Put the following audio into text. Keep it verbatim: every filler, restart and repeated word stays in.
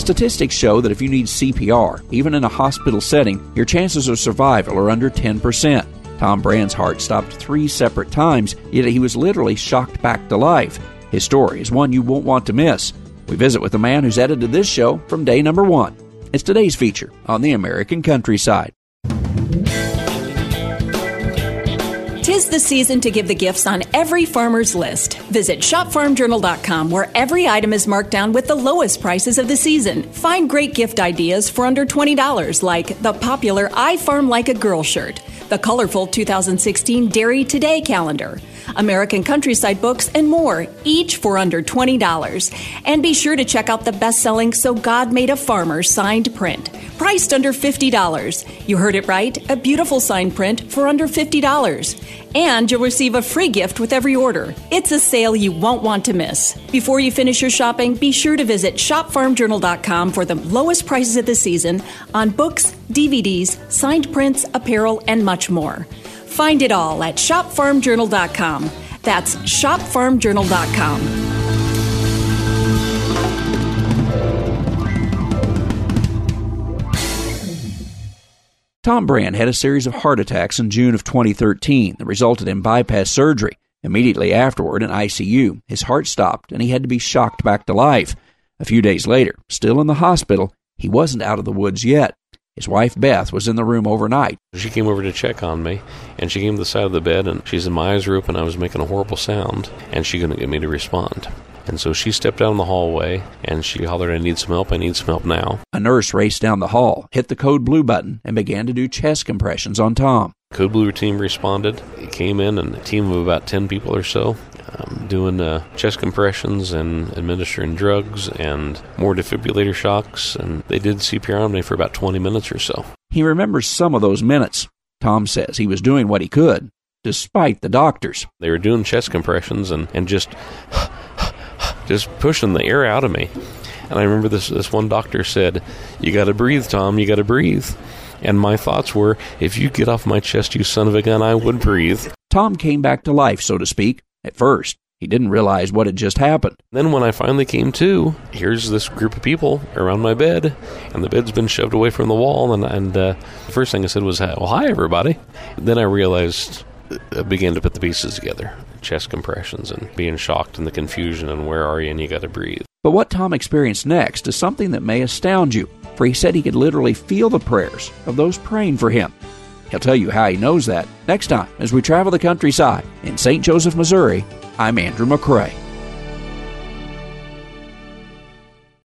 Statistics show that if you need C P R, even in a hospital setting, your chances of survival are under ten percent. Tom Brand's heart stopped three separate times, yet he was literally shocked back to life. His story is one you won't want to miss. We visit with the man who's edited this show from day number one. It's today's feature on the American Countryside. Tis the season to give the gifts on every farmer's list. Visit shop farm journal dot com, where every item is marked down with the lowest prices of the season. Find great gift ideas for under twenty dollars, like the popular I Farm Like a Girl shirt, the colorful two thousand sixteen Dairy Today calendar, American Countryside books, and more, each for under twenty dollars. And be sure to check out the best-selling So God Made a Farmer signed print, priced under fifty dollars. You heard it right, a beautiful signed print for under fifty dollars. And you'll receive a free gift with every order. It's a sale you won't want to miss. Before you finish your shopping, be sure to visit shop farm journal dot com for the lowest prices of the season on books, D V Ds, signed prints, apparel, and much more. Find it all at shop farm journal dot com. That's shop farm journal dot com. Tom Brand had a series of heart attacks in June of twenty thirteen that resulted in bypass surgery. Immediately afterward, in I C U, his heart stopped and he had to be shocked back to life. A few days later, still in the hospital, he wasn't out of the woods yet. His wife, Beth, was in the room overnight. She came over to check on me, and she came to the side of the bed, and she said my eyes were open, I was making a horrible sound, and she couldn't get me to respond. And so she stepped out in the hallway, and she hollered, I need some help, I need some help now. A nurse raced down the hall, hit the code blue button, and began to do chest compressions on Tom. Code Blue team responded. It came in, and a team of about ten people or so, um, doing uh, chest compressions and administering drugs and more defibrillator shocks, and they did C P R on me for about twenty minutes or so. He remembers some of those minutes. Tom says he was doing what he could, despite the doctors. They were doing chest compressions and, and just... just pushing the air out of me. And I remember this this one doctor said, you got to breathe, Tom, you got to breathe. And my thoughts were, if you get off my chest, you son of a gun, I would breathe. Tom came back to life, so to speak. At first, he didn't realize what had just happened. Then when I finally came to, here's this group of people around my bed, and the bed's been shoved away from the wall, and, and uh, the first thing I said was, well, hi, everybody. Then I realized, I began to put the pieces together. Chest compressions and being shocked and the confusion and where are you and you got to breathe. But what Tom experienced next is something that may astound you, for he said he could literally feel the prayers of those praying for him. He'll tell you how he knows that next time as we travel the countryside. In Saint Joseph, Missouri, I'm Andrew McCrae.